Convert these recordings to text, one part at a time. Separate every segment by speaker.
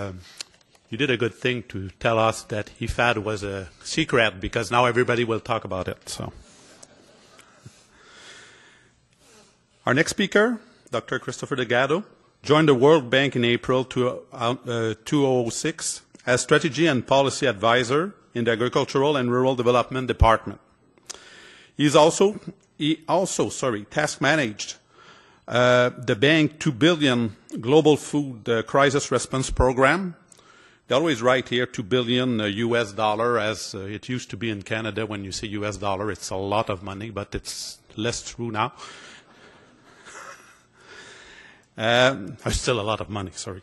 Speaker 1: you did a good thing to tell us that IFAD was a secret, because now everybody will talk about it. So, our next speaker, Dr. Christopher Delgado, joined the World Bank in April 2006 as Strategy and Policy Advisor in the Agricultural and Rural Development Department. He also task managed the Bank $2 billion Global Food Crisis Response Program. They always write here $2 billion US dollar, as it used to be in Canada. When you say US dollar, it's a lot of money, but it's less true now. Still a lot of money, sorry.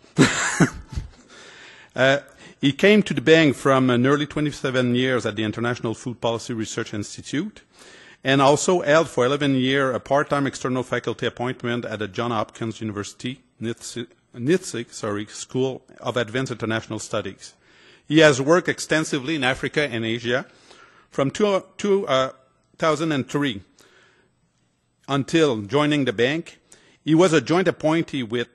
Speaker 1: He came to the bank from nearly 27 years at the International Food Policy Research Institute, and also held for 11 years a part-time external faculty appointment at the Johns Hopkins University, NITSIC, School of Advanced International Studies. He has worked extensively in Africa and Asia from 2003 until joining the bank. He was a joint appointee with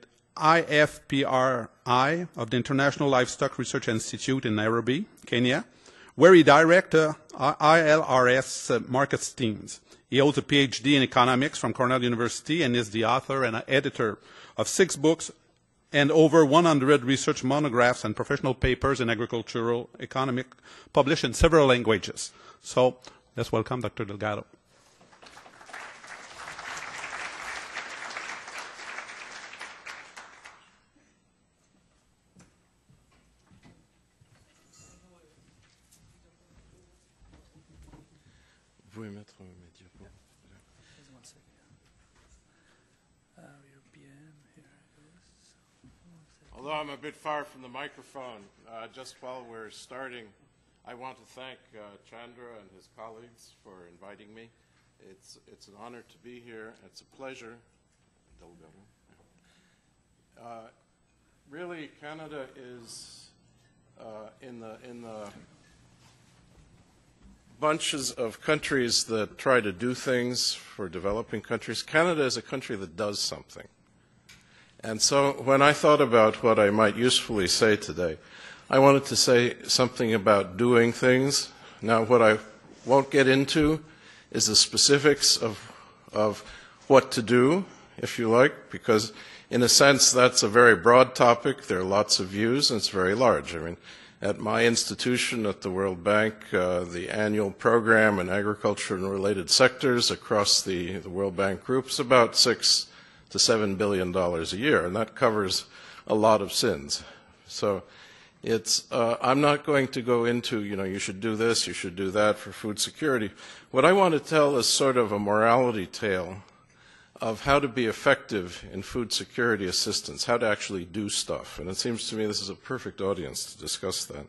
Speaker 1: IFPRI of the International Livestock Research Institute in Nairobi, Kenya, where he directed ILRS markets teams. He holds a PhD in economics from Cornell University and is the author and editor of 6 books and over 100 research monographs and professional papers in agricultural economic published in several languages. So let's welcome Dr. Delgado.
Speaker 2: Although I'm a bit far from the microphone, just while we're starting, I want to thank Chandra and his colleagues for inviting me. It's an honor to be here. It's a pleasure. Really, Canada is in the bunches of countries that try to do things for developing countries. Canada is a country that does something. And so when I thought about what I might usefully say today, I wanted to say something about doing things. Now, what I won't get into is the specifics of what to do, if you like, because in a sense that's a very broad topic. There are lots of views, and it's very large. I mean, at my institution, at the World Bank, the annual program in agriculture and related sectors across the World Bank group is about $6 to $7 billion a year, and that covers a lot of sins. So it's, I'm not going to go into, you should do this, you should do that for food security. What I want to tell is sort of a morality tale of how to be effective in food security assistance, how to actually do stuff. And it seems to me this is a perfect audience to discuss that.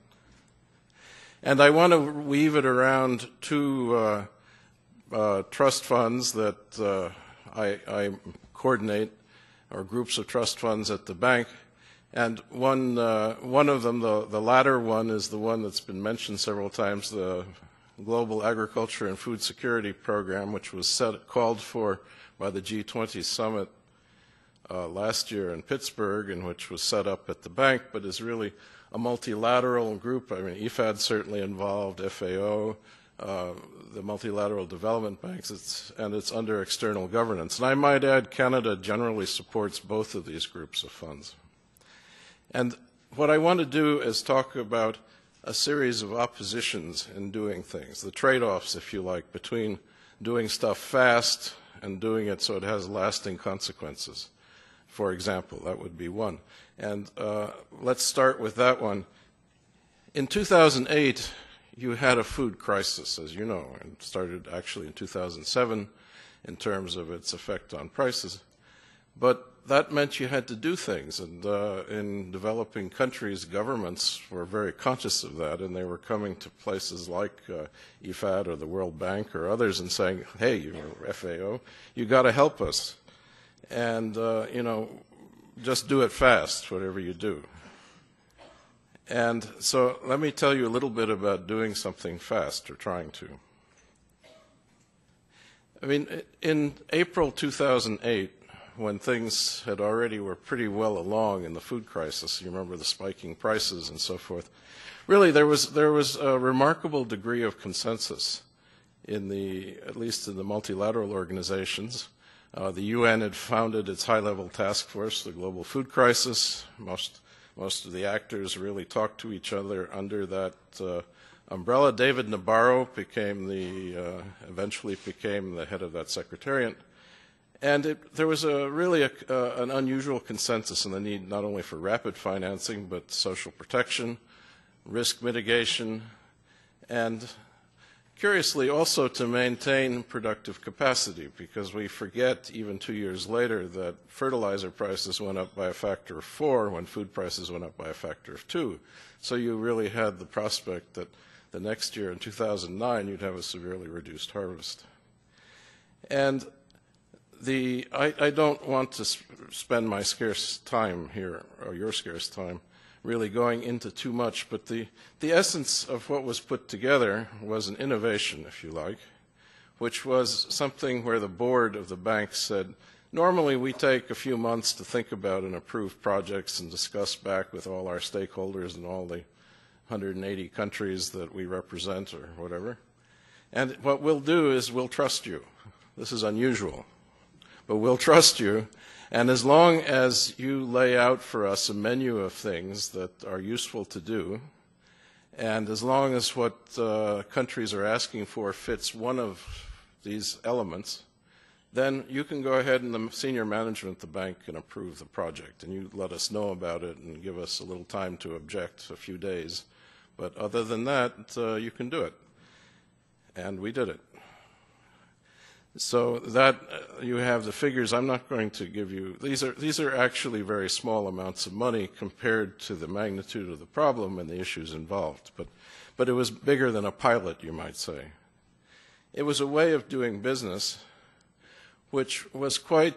Speaker 2: And I want to weave it around 2 trust funds that I coordinate, or groups of trust funds at the bank. And one of them, the latter one, is the one that's been mentioned several times, the Global Agriculture and Food Security Program, which was called for by the G20 summit last year in Pittsburgh, and which was set up at the bank, but is really a multilateral group. I mean, IFAD certainly involved, FAO, the multilateral development banks, and it's under external governance. And I might add, Canada generally supports both of these groups of funds. And what I want to do is talk about a series of oppositions in doing things, the trade-offs, if you like, between doing stuff fast and doing it so it has lasting consequences. For example, that would be one. And let's start with that one. In 2008, you had a food crisis, as you know, and started actually in 2007 in terms of its effect on prices. But that meant you had to do things, and in developing countries, governments were very conscious of that, and they were coming to places like IFAD or the World Bank or others and saying, hey, FAO, you got to help us. And, just do it fast, whatever you do. And so let me tell you a little bit about doing something fast, or trying to. I mean, in April 2008, when things had already were pretty well along in the food crisis. You remember the spiking prices and so forth. Really, there was a remarkable degree of consensus at least in the multilateral organizations. The UN had founded its high-level task force, the Global Food Crisis. Most of the actors really talked to each other under that umbrella. David Nabarro eventually became the head of that secretariat. And there was really an unusual consensus in the need not only for rapid financing, but social protection, risk mitigation, and curiously also to maintain productive capacity, because we forget even 2 years later that fertilizer prices went up by a factor of 4 when food prices went up by a factor of 2. So you really had the prospect that the next year in 2009 you'd have a severely reduced harvest. And I don't want to spend my scarce time here, or your scarce time, really going into too much, but the essence of what was put together was an innovation, if you like, which was something where the board of the bank said, normally we take a few months to think about and approve projects and discuss back with all our stakeholders and all the 180 countries that we represent or whatever. And what we'll do is we'll trust you. This is unusual, but we'll trust you. And as long as you lay out for us a menu of things that are useful to do, and as long as what countries are asking for fits one of these elements, then you can go ahead and the senior management of the bank can approve the project. And you let us know about it and give us a little time to object, a few days. But other than that, you can do it. And we did it. So that you have the figures. I'm not going to give you, these are actually very small amounts of money compared to the magnitude of the problem and the issues involved. But it was bigger than a pilot, you might say. It was a way of doing business which was quite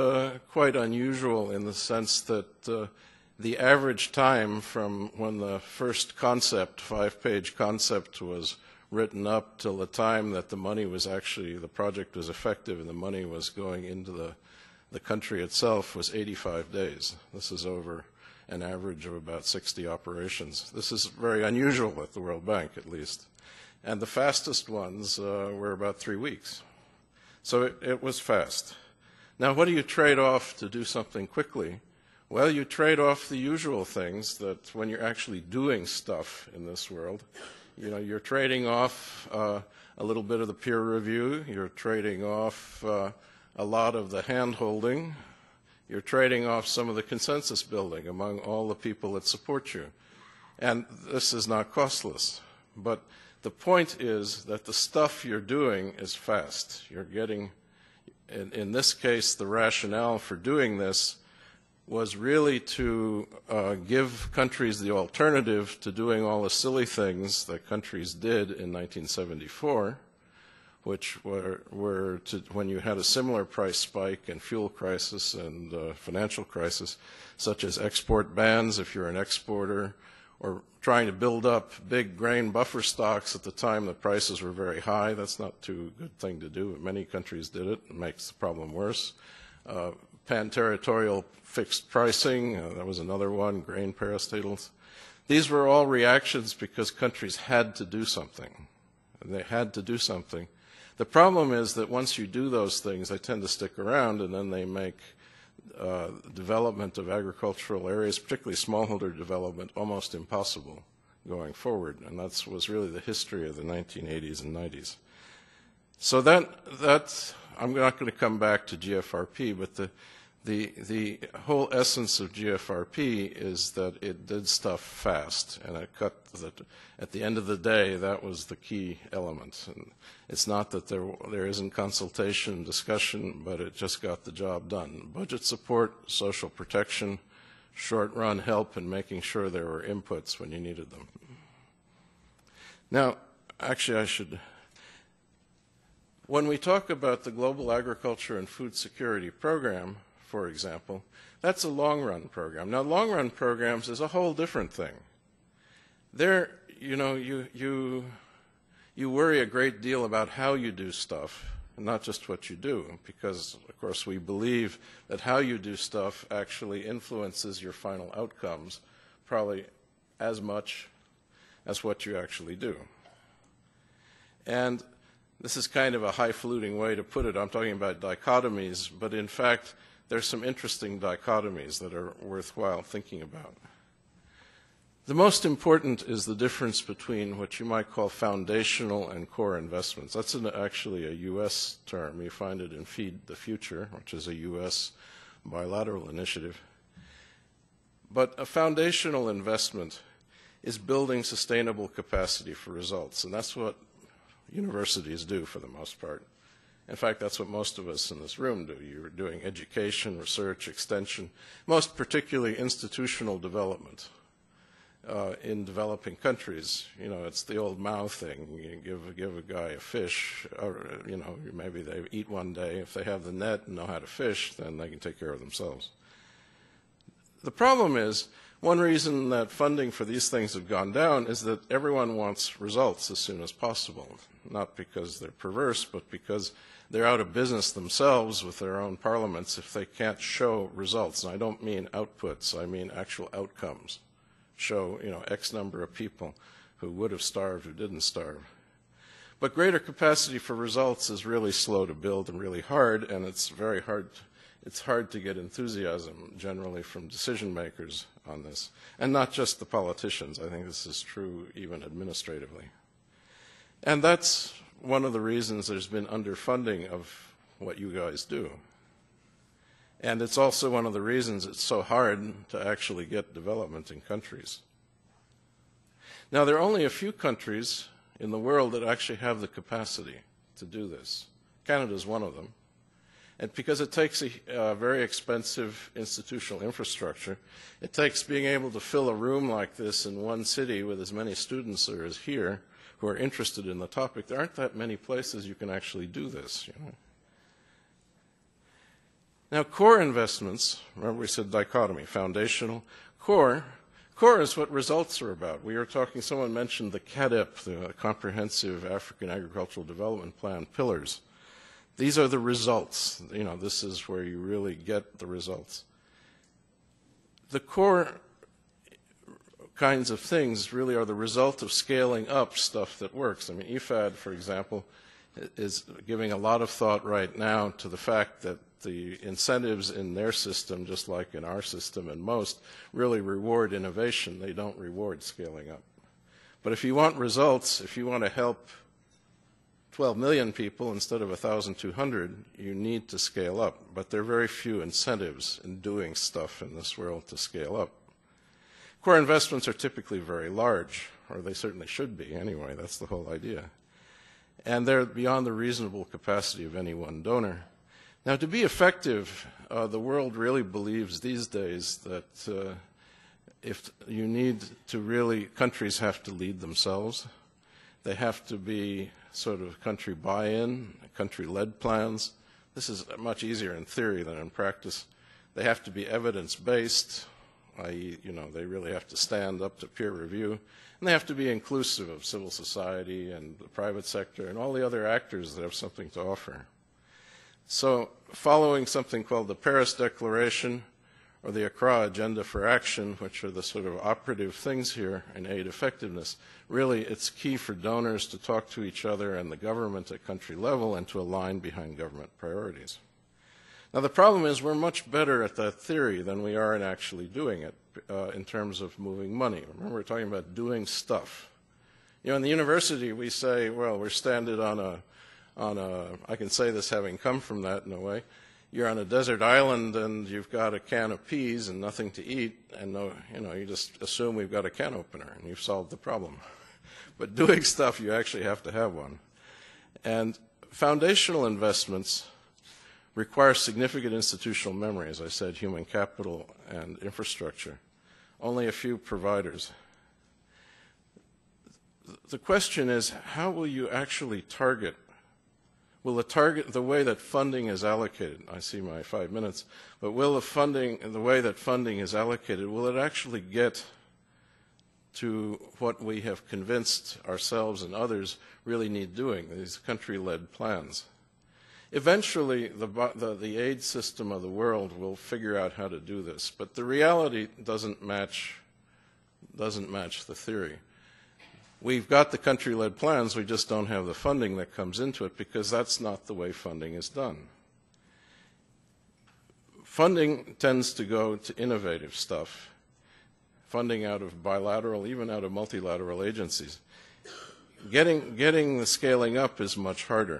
Speaker 2: unusual in the sense that the average time from when the first concept, 5-page concept, was written up till the time that the money was actually, the project was effective and the money was going into the country itself was 85 days. This is over an average of about 60 operations. This is very unusual at the World Bank, at least. And the fastest ones were about 3 weeks. So it was fast. Now, what do you trade off to do something quickly? Well, you trade off the usual things that when you're actually doing stuff in this world, you know, you're trading off a little bit of the peer review. You're trading off a lot of the hand-holding. You're trading off some of the consensus building among all the people that support you. And this is not costless. But the point is that the stuff you're doing is fast. You're getting, in this case, the rationale for doing this was really to give countries the alternative to doing all the silly things that countries did in 1974, which were to, when you had a similar price spike and fuel crisis and financial crisis, such as export bans if you're an exporter, or trying to build up big grain buffer stocks at the time the prices were very high. That's not too good thing to do, but many countries did it. It makes the problem worse. Pan-territorial fixed pricing, that was another one, grain parastatals. These were all reactions because countries had to do something. And they had to do something. The problem is that once you do those things, they tend to stick around, and then they make development of agricultural areas, particularly smallholder development, almost impossible going forward. And that was really the history of the 1980s and 90s. So that I'm not going to come back to GFRP, but the whole essence of GFRP is that it did stuff fast, and it cut that. At the end of the day, that was the key element. And it's not that there isn't consultation and discussion, but it just got the job done. Budget support, social protection, short-run help, and making sure there were inputs when you needed them. Now, actually, I should. When we talk about the Global Agriculture and Food Security Program, for example, that's a long-run program. Now, long-run programs is a whole different thing. There, you know, you worry a great deal about how you do stuff, and not just what you do, because, of course, we believe that how you do stuff actually influences your final outcomes, probably as much as what you actually do. And this is kind of a highfalutin way to put it. I'm talking about dichotomies, but in fact, there's some interesting dichotomies that are worthwhile thinking about. The most important is the difference between what you might call foundational and core investments. That's actually a U.S. term. You find it in Feed the Future, which is a U.S. bilateral initiative. But a foundational investment is building sustainable capacity for results, and that's what universities do for the most part. In fact, that's what most of us in this room do. You're doing education, research, extension, most particularly institutional development. In developing countries, you know, it's the old Mao thing. You give a guy a fish, or, you know, maybe they eat one day. If they have the net and know how to fish, then they can take care of themselves. The problem is, one reason that funding for these things have gone down is that everyone wants results as soon as possible, not because they're perverse, but because they're out of business themselves with their own parliaments if they can't show results. And I don't mean outputs, I mean actual outcomes. Show, you know, X number of people who would have starved who didn't starve. But greater capacity for results is really slow to build and really hard, and it's very hard. It's hard to get enthusiasm generally from decision makers on this, and not just the politicians. I think this is true even administratively. And that's one of the reasons there's been underfunding of what you guys do. And it's also one of the reasons it's so hard to actually get development in countries. Now, there are only a few countries in the world that actually have the capacity to do this. Canada is one of them. And because it takes a very expensive institutional infrastructure, it takes being able to fill a room like this in one city with as many students there as here who are interested in the topic. There aren't that many places you can actually do this, you know. Now, core investments, remember we said dichotomy, foundational, core is what results are about. We were talking, someone mentioned the CAADP, the Comprehensive African Agricultural Development Plan pillars. These are the results. You know, this is where you really get the results. The core kinds of things really are the result of scaling up stuff that works. I mean, IFAD, for example, is giving a lot of thought right now to the fact that the incentives in their system, just like in our system and most, really reward innovation. They don't reward scaling up. But if you want results, if you want to help 12 million people instead of 1,200, you need to scale up. But there are very few incentives in doing stuff in this world to scale up. Core investments are typically very large, or they certainly should be anyway. That's the whole idea. And they're beyond the reasonable capacity of any one donor. Now, to be effective, the world really believes these days that if you need to really, countries have to lead themselves. They have to be sort of country buy-in, country-led plans. This is much easier in theory than in practice. They have to be evidence-based, i.e., you know, they really have to stand up to peer review. And they have to be inclusive of civil society and the private sector and all the other actors that have something to offer. So following something called the Paris Declaration or the Accra Agenda for Action, which are the sort of operative things here in aid effectiveness, really it's key for donors to talk to each other and the government at country level and to align behind government priorities. Now the problem is we're much better at that theory than we are in actually doing it in terms of moving money. Remember, we're talking about doing stuff. You know, in the university we say, well, we're stranded on a, I can say this having come from that in a way, you're on a desert island and you've got a can of peas and nothing to eat, and no, you know, you just assume we've got a can opener and you've solved the problem. But doing stuff, you actually have to have one. And foundational investments require significant institutional memory, as I said, human capital and infrastructure. Only a few providers. The question is, how will you actually target? Will the way that funding is allocated, I see my 5 minutes, but will the way that funding is allocated, will it actually get to what we have convinced ourselves and others really need doing, these country-led plans? Eventually, the aid system of the world will figure out how to do this, but the reality doesn't match the theory. We've got the country-led plans, we just don't have the funding that comes into it because that's not the way funding is done. Funding tends to go to innovative stuff, funding out of bilateral, even out of multilateral agencies. Getting the scaling up is much harder.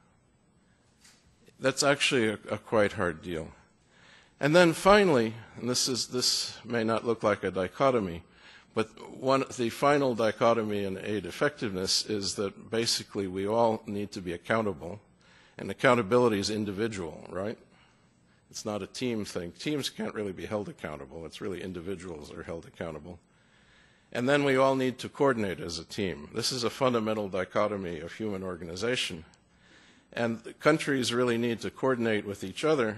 Speaker 2: That's actually a quite hard deal. And then finally, and this may not look like a dichotomy, but the final dichotomy in aid effectiveness is that basically we all need to be accountable, and accountability is individual, right? It's not a team thing. Teams can't really be held accountable. It's really individuals that are held accountable. And then we all need to coordinate as a team. This is a fundamental dichotomy of human organization. And countries really need to coordinate with each other,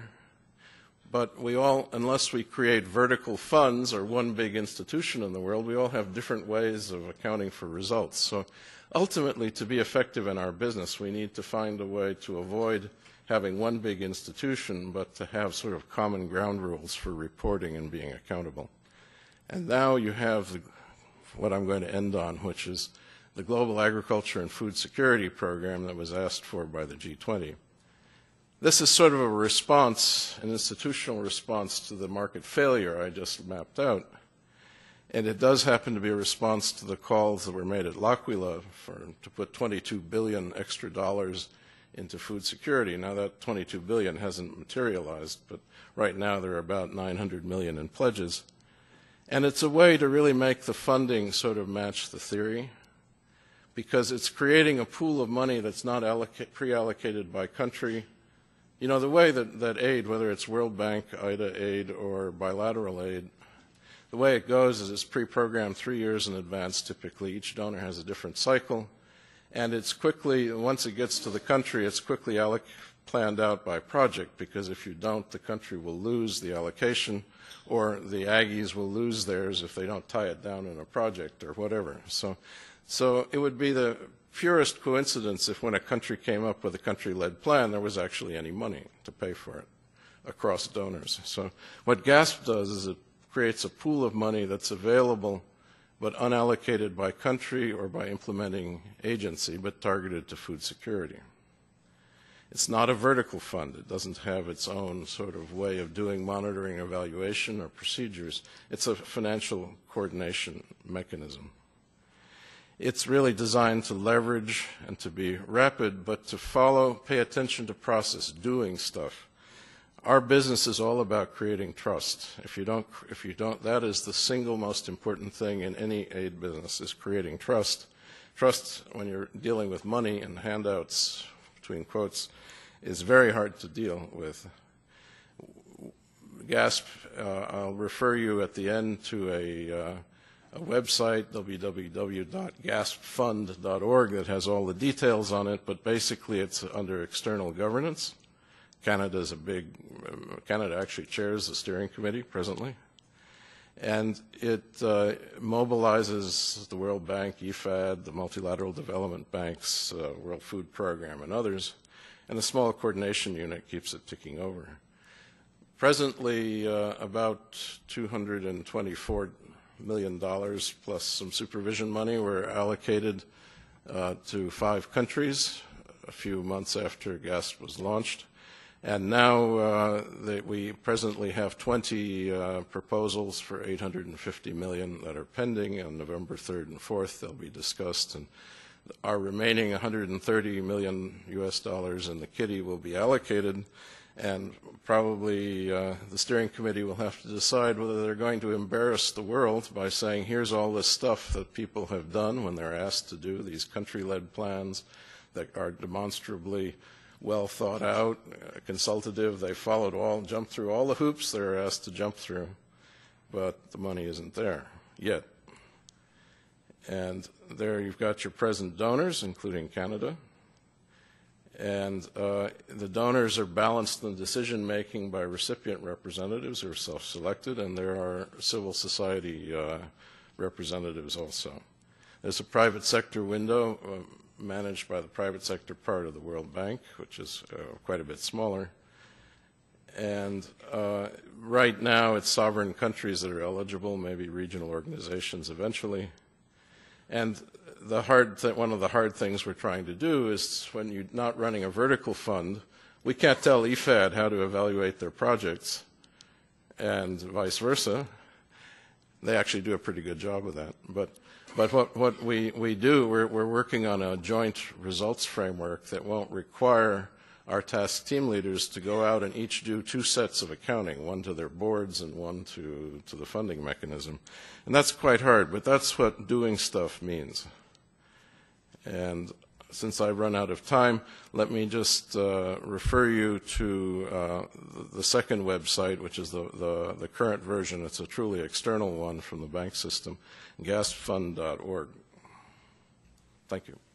Speaker 2: but we all, unless we create vertical funds or one big institution in the world, we all have different ways of accounting for results. So ultimately, to be effective in our business, we need to find a way to avoid having one big institution, but to have sort of common ground rules for reporting and being accountable. And now you have what I'm going to end on, which is the Global Agriculture and Food Security Program that was asked for by the G20. This is sort of a response, an institutional response to the market failure I just mapped out. And it does happen to be a response to the calls that were made at L'Aquila to put $22 billion extra dollars into food security. Now that $22 billion hasn't materialized, but right now there are about $900 million in pledges. And it's a way to really make the funding sort of match the theory, because it's creating a pool of money that's not pre-allocated by country. You know, the way that aid, whether it's World Bank, IDA aid, or bilateral aid, the way it goes is it's pre-programmed 3 years in advance typically. Each donor has a different cycle. And it's quickly, once it gets to the country, it's quickly planned out by project, because if you don't, the country will lose the allocation, or the Aggies will lose theirs if they don't tie it down in a project or whatever. So it would be the purest coincidence if when a country came up with a country-led plan, there was actually any money to pay for it across donors. So what GASP does is it creates a pool of money that's available but unallocated by country or by implementing agency, but targeted to food security. It's not a vertical fund. It doesn't have its own sort of way of doing monitoring, evaluation, or procedures. It's a financial coordination mechanism. It's really designed to leverage and to be rapid, but to follow, pay attention to process, doing stuff. Our business is all about creating trust. If you don't, that is the single most important thing in any aid business, is creating trust. Trust, when you're dealing with money and handouts, between quotes, is very hard to deal with. GASP, I'll refer you at the end to a website, www.gaspfund.org, that has all the details on it, but basically it's under external governance. Canada actually chairs the steering committee presently, and it mobilizes the World Bank, IFAD, the Multilateral Development Banks, World Food Program, and others, and the small coordination unit keeps it ticking over. Presently, about $224 million plus some supervision money were allocated to 5 countries a few months after GASP was launched. And now we presently have 20 proposals for $850 million that are pending. On November 3rd and 4th, they'll be discussed. And our remaining $130 million US in the kitty will be allocated. And probably the steering committee will have to decide whether they're going to embarrass the world by saying, here's all this stuff that people have done when they're asked to do these country-led plans that are demonstrably well thought out, consultative. They followed jumped through all the hoops they're asked to jump through, but the money isn't there yet. And there you've got your present donors, including Canada. And the donors are balanced in decision-making by recipient representatives who are self-selected, and there are civil society representatives also. There's a private sector window managed by the private sector part of the World Bank, which is quite a bit smaller. And right now, it's sovereign countries that are eligible, maybe regional organizations eventually. And one of the hard things we're trying to do is when you're not running a vertical fund, we can't tell IFAD how to evaluate their projects, and vice versa. They actually do a pretty good job of that. But what we do, we're working on a joint results framework that won't require our task team leaders to go out and each do 2 sets of accounting, one to their boards and one to the funding mechanism. And that's quite hard, but that's what doing stuff means. And since I've run out of time, let me just refer you to the second website, which is the current version. It's a truly external one from the bank system, gasfund.org. Thank you.